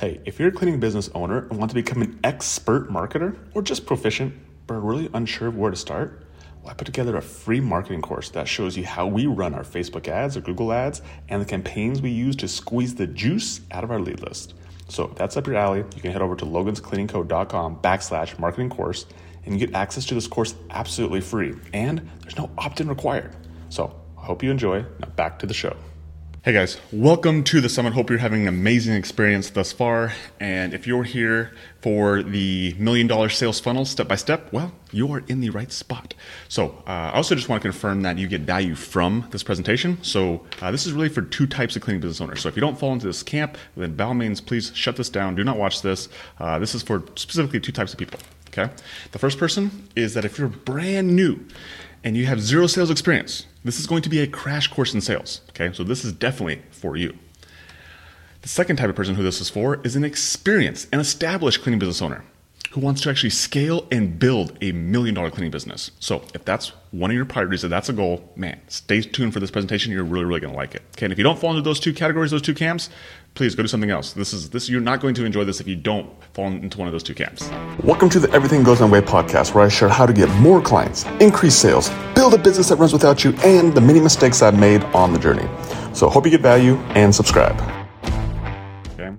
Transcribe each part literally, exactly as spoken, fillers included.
Hey, if you're a cleaning business owner and want to become an expert marketer or just proficient but are really unsure of where to start, well, I put together a free marketing course that shows you how we run our Facebook ads or Google ads and the campaigns we use to squeeze the juice out of our lead list. So if that's up your alley, you can head over to loganscleaningco.com backslash marketing course and you get access to this course absolutely free. And there's no opt-in required. So I hope you enjoy. Now back to the show. Hey guys, welcome to the summit. Hope you're having an amazing experience thus far. And if you're here for the million dollar sales funnel step by step, well, you are in the right spot. So uh, I also just want to confirm that you get value from this presentation. So uh, this is really for two types of cleaning business owners. So if you don't fall into this camp, then by all means, please shut this down. Do not watch this. Uh, this is for specifically two types of people. Okay. The first person is that if you're brand new and you have zero sales experience, this is going to be a crash course in sales. Okay, so this is definitely for you. The second type of person who this is for is an experienced and established cleaning business owner who wants to actually scale and build a million dollar cleaning business. So if that's one of your priorities, if that's a goal, man, stay tuned for this presentation. You're really, really gonna like it. Okay, and if you don't fall into those two categories, those two camps, please go do something else. This is this. You're not going to enjoy this if you don't fall into one of those two camps. Welcome to the Everything Goes My Way podcast, where I share how to get more clients, increase sales, build a business that runs without you, and the many mistakes I've made on the journey. So hope you get value and subscribe. Okay.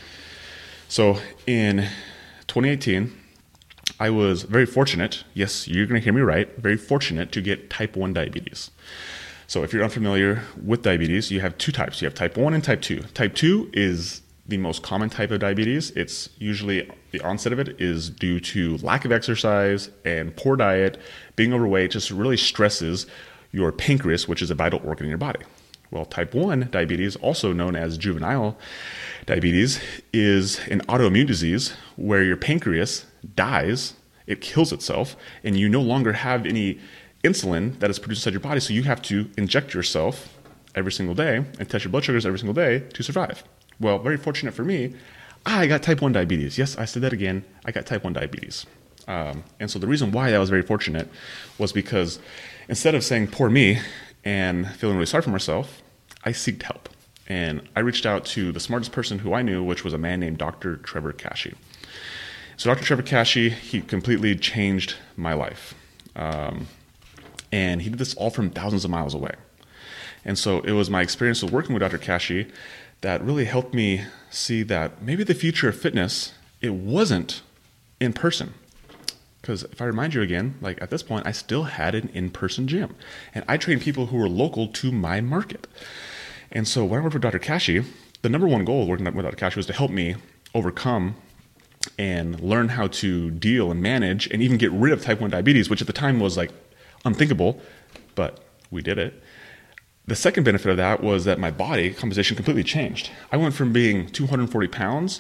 So in twenty eighteen, I was very fortunate. Yes, you're going to hear me right. Very fortunate to get type one diabetes. So if you're unfamiliar with diabetes, you have two types. You have type one and type two. Type two is the most common type of diabetes. It's usually, the onset of it is due to lack of exercise and poor diet. Being overweight just really stresses your pancreas, which is a vital organ in your body. Well, type one diabetes, also known as juvenile diabetes, is an autoimmune disease where your pancreas dies, it kills itself, and you no longer have any insulin that is produced inside your body, so you have to inject yourself every single day and test your blood sugars every single day to survive. Well, very fortunate for me, I got type one diabetes. Yes, I said that again. I got type one diabetes. Um, and so the reason why I was very fortunate was because instead of saying, poor me, and feeling really sorry for myself, I sought help. And I reached out to the smartest person who I knew, which was a man named Doctor Trevor Kashey. So Doctor Trevor Kashey, he completely changed my life. Um, and he did this all from thousands of miles away. And so it was my experience with working with Doctor Kashey that really helped me see that maybe the future of fitness, it wasn't in person. Because if I remind you again, like at this point, I still had an in-person gym. And I trained people who were local to my market. And so when I worked with Doctor Kashey, the number one goal of working with Doctor Kashey was to help me overcome and learn how to deal and manage and even get rid of type one diabetes, which at the time was like unthinkable, but we did it. The second benefit of that was that my body composition completely changed. I went from being two hundred forty pounds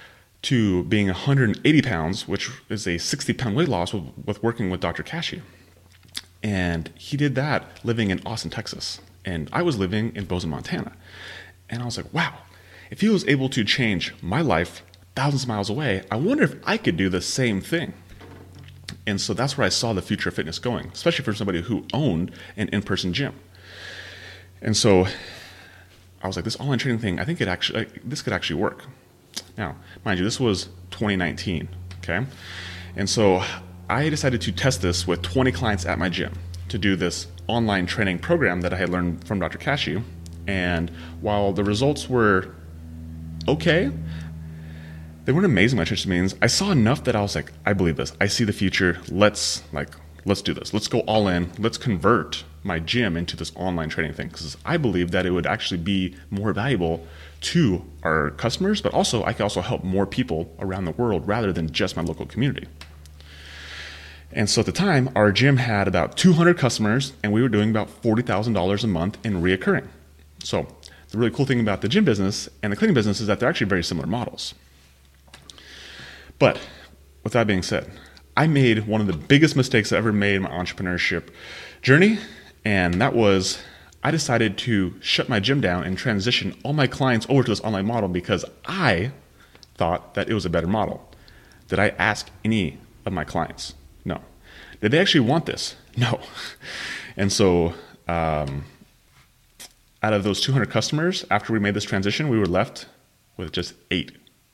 to being one hundred eighty pounds, which is a sixty pound weight loss with, with working with Doctor Kashey. And he did that living in Austin, Texas. And I was living in Bozeman, Montana. And I was like, wow, if he was able to change my life thousands of miles away, I wonder if I could do the same thing. And so that's where I saw the future of fitness going, especially for somebody who owned an in-person gym. And so I was like, this online training thing, I think it actually, this could actually work. Now, mind you, this was twenty nineteen, okay? And so I decided to test this with twenty clients at my gym to do this online training program that I had learned from Doctor Kashey. And while the results were okay, they weren't amazing by church means. I saw enough that I was like, I believe this. I see the future. Let's like, let's do this. Let's go all in. Let's convert my gym into this online training thing, because I believe that it would actually be more valuable to our customers, but also I could also help more people around the world rather than just my local community. And so at the time, our gym had about two hundred customers, and we were doing about forty thousand dollars a month in reoccurring. So the really cool thing about the gym business and the cleaning business is that they're actually very similar models. But with that being said, I made one of the biggest mistakes I ever made in my entrepreneurship journey, and that was I decided to shut my gym down and transition all my clients over to this online model because I thought that it was a better model. Did I ask any of my clients? No. Did they actually want this? No. And so um, out of those two hundred customers, after we made this transition, we were left with just eight.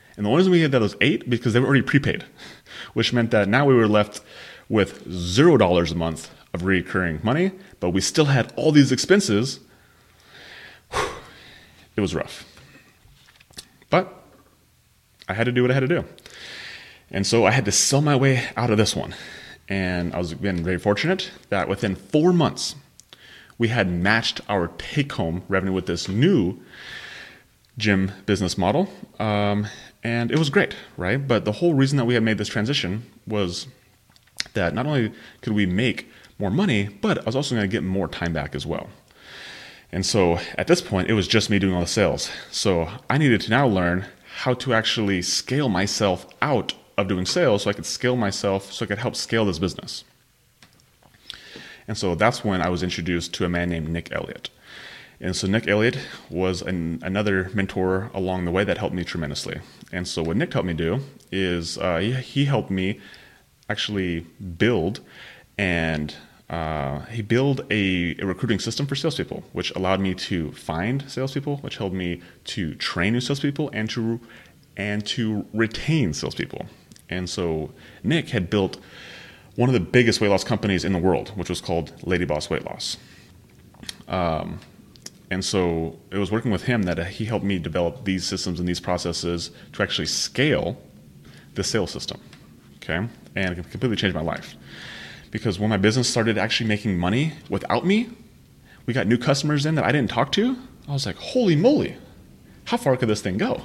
And the only reason we had those eight because they were already prepaid, which meant that now we were left with zero dollars a month of recurring money, but we still had all these expenses. Whew, it was rough. But I had to do what I had to do. And so I had to sell my way out of this one. And I was, again, very fortunate that within four months, we had matched our take-home revenue with this new gym business model. Um, and it was great, right? But the whole reason that we had made this transition was that not only could we make more money, but I was also going to get more time back as well. And so at this point, it was just me doing all the sales. So I needed to now learn how to actually scale myself out of doing sales so I could scale myself, so I could help scale this business. And so that's when I was introduced to a man named Nick Elliott. And so Nick Elliott was an, another mentor along the way that helped me tremendously. And so what Nick helped me do is uh, he, he helped me actually build and uh, he built a, a recruiting system for salespeople, which allowed me to find salespeople, which helped me to train new salespeople and to and to retain salespeople. And so Nick had built one of the biggest weight loss companies in the world, which was called Lady Boss Weight Loss. Um, and so it was working with him that he helped me develop these systems and these processes to actually scale the sales system. Okay, and it completely changed my life. Because when my business started actually making money without me, we got new customers in that I didn't talk to. I was like, holy moly, how far could this thing go?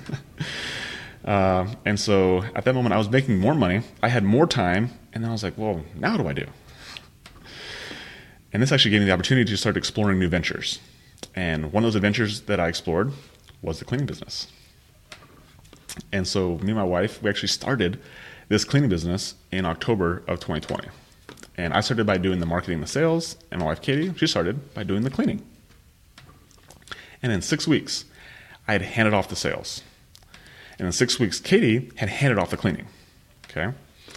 uh, and so at that moment, I was making more money. I had more time. And then I was like, well, now what do I do? And this actually gave me the opportunity to start exploring new ventures. And one of those adventures that I explored was the cleaning business. And so me and my wife, we actually started this cleaning business in October of twenty twenty. And I started by doing the marketing and the sales, and my wife, Katie, she started by doing the cleaning. And in six weeks, I had handed off the sales. And in six weeks, Katie had handed off the cleaning, okay?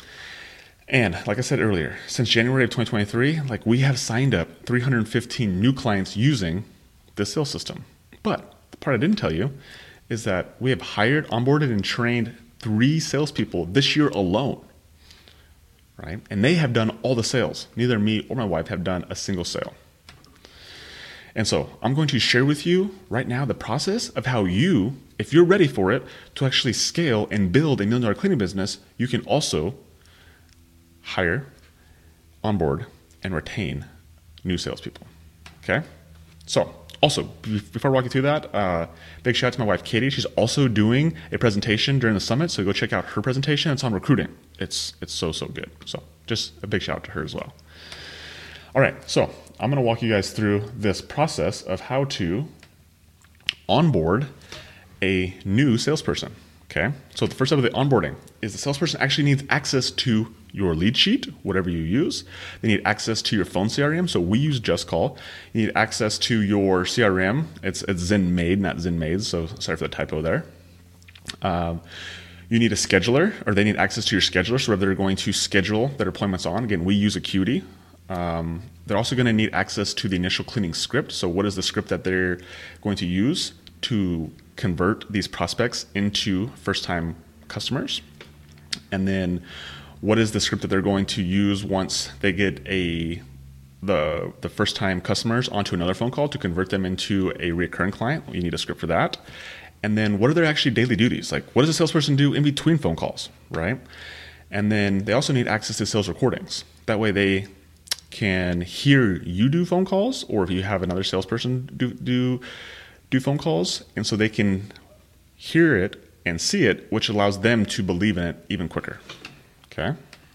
And like I said earlier, since January of twenty twenty-three, like we have signed up three hundred fifteen new clients using this sales system. But the part I didn't tell you is that we have hired, onboarded, and trained three salespeople this year alone. Right? And they have done all the sales. Neither me or my wife have done a single sale. And so I'm going to share with you right now the process of how you, if you're ready for it, to actually scale and build a million dollar cleaning business, you can also hire, onboard, and retain new salespeople. Okay? So also, before I walk you through that, uh, big shout out to my wife, Katie. She's also doing a presentation during the summit, so go check out her presentation. It's on recruiting. It's it's so, so good. So just a big shout out to her as well. All right, so I'm going to walk you guys through this process of how to onboard a new salesperson. Okay, so the first step of the onboarding is the salesperson actually needs access to your lead sheet, whatever you use. They need access to your phone C R M. So we use JustCall. You need access to your C R M. It's, it's ZenMaid, not ZenMaid. So sorry for the typo there. Um, you need a scheduler, or they need access to your scheduler. So whether they're going to schedule their appointments on, again, we use Acuity. Um, they're also going to need access to the initial cleaning script. So what is the script that they're going to use to convert these prospects into first-time customers? And then what is the script that they're going to use once they get a the the first-time customers onto another phone call to convert them into a recurring client? You need a script for that. And then what are their actually daily duties? Like, what does a salesperson do in between phone calls, right? And then they also need access to sales recordings. That way they can hear you do phone calls, or if you have another salesperson do do do phone calls, and so they can hear it and see it, which allows them to believe in it even quicker. Okay?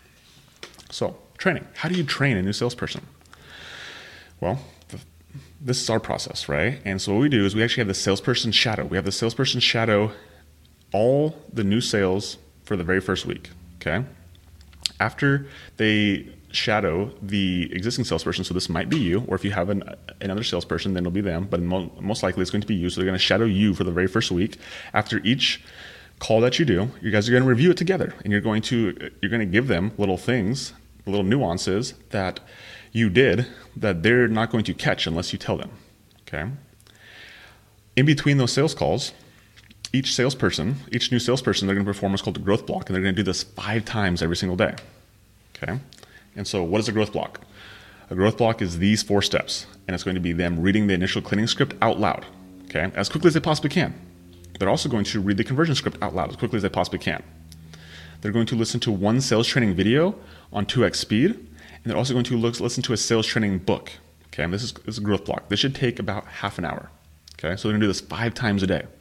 So, training. How do you train a new salesperson? Well, the, this is our process, right? And so what we do is we actually have the salesperson shadow. We have the salesperson shadow all the new sales for the very first week, okay? After they shadow the existing salesperson, so this might be you, or if you have an, another salesperson, then it'll be them, but mo- most likely it's going to be you. So they're going to shadow you for the very first week. After each call that you do, you guys are going to review it together, and you're going to you're going to give them little things, little nuances that you did that they're not going to catch unless you tell them. Okay. In between those sales calls, each salesperson, each new salesperson, they're going to perform what's called a growth block, and they're going to do this five times every single day. Okay? And so what is a growth block? A growth block is these four steps, and it's going to be them reading the initial cleaning script out loud, okay, as quickly as they possibly can. They're also going to read the conversion script out loud as quickly as they possibly can. They're going to listen to one sales training video on two X speed, and they're also going to look, listen to a sales training book. Okay, and this is, this is a growth block. This should take about half an hour. Okay, so they're going to do this five times a day.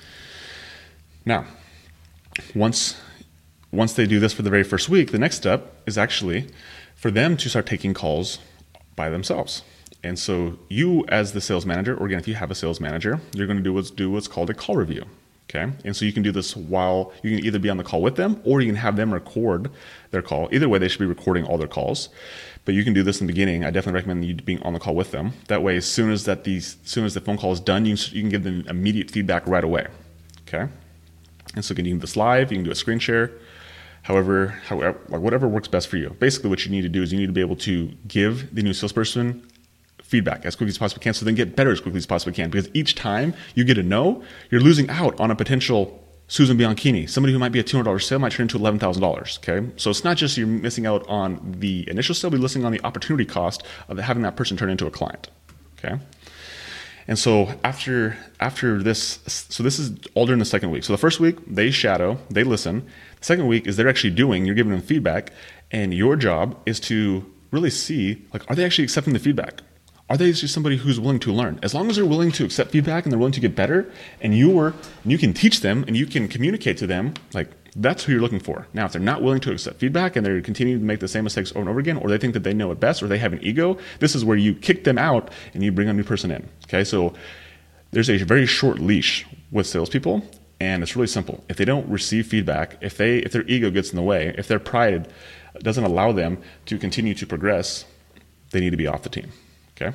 Now, once, once they do this for the very first week, the next step is actually for them to start taking calls by themselves. And so you, as the sales manager, or again, if you have a sales manager, you're going to do what's, do what's called a call review. Okay. And so you can do this while you can either be on the call with them, or you can have them record their call. Either way, they should be recording all their calls, but you can do this in the beginning. I definitely recommend you being on the call with them. That way, as soon as that these, as soon as the phone call is done, you can, you can give them immediate feedback right away. Okay. And so you can do this live, you can do a screen share. However, however, like whatever works best for you. Basically, what you need to do is you need to be able to give the new salesperson feedback as quickly as possibly can, so then get better as quickly as possibly can. Because each time you get a no, you're losing out on a potential Susan Bianchini. Somebody who might be a two hundred dollars sale might turn into eleven thousand dollars. Okay, so it's not just you're missing out on the initial sale, but you're missing on the opportunity cost of having that person turn into a client. Okay. And so after after this, so this is all during the second week. So the first week, they shadow, they listen. The second week is they're actually doing, you're giving them feedback, and your job is to really see, like, are they actually accepting the feedback? Are they just somebody who's willing to learn? As long as they're willing to accept feedback and they're willing to get better, and you are, and you can teach them and you can communicate to them, like, that's who you're looking for. Now, if they're not willing to accept feedback and they're continuing to make the same mistakes over and over again, or they think that they know it best, or they have an ego, this is where you kick them out and you bring a new person in. Okay, so there's a very short leash with salespeople, and it's really simple. If they don't receive feedback, if they if their ego gets in the way, if their pride doesn't allow them to continue to progress, they need to be off the team. Okay.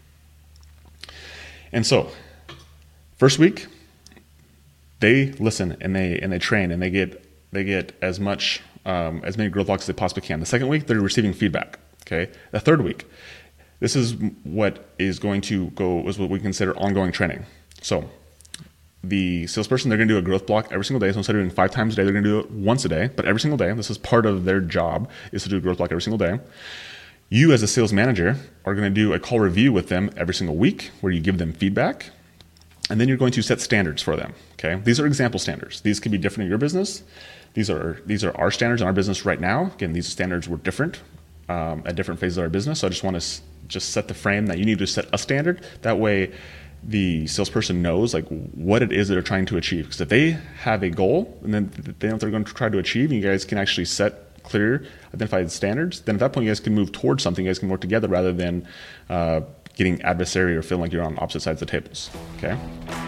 And so, first week, they listen and they and they train and they get they get as much um, as many growth blocks as they possibly can. The second week, they're receiving feedback. Okay. The third week, this is what is going to go is what we consider ongoing training. So, the salesperson, they're going to do a growth block every single day. So instead of doing five times a day, they're going to do it once a day, but every single day. This is part of their job, is to do a growth block every single day. You, as a sales manager, are going to do a call review with them every single week where you give them feedback, and then you're going to set standards for them. Okay, these are example standards. These can be different in your business. These are these are our standards in our business right now. Again, these standards were different um, at different phases of our business. So I just want to s- just set the frame that you need to set a standard. That way, the salesperson knows like what it is that they're trying to achieve. Because if they have a goal and then they know what they're going to try to achieve, and you guys can actually set clear, identified standards, then at that point you guys can move towards something. You guys can work together rather than uh, getting adversary or feeling like you're on opposite sides of the tables. Okay.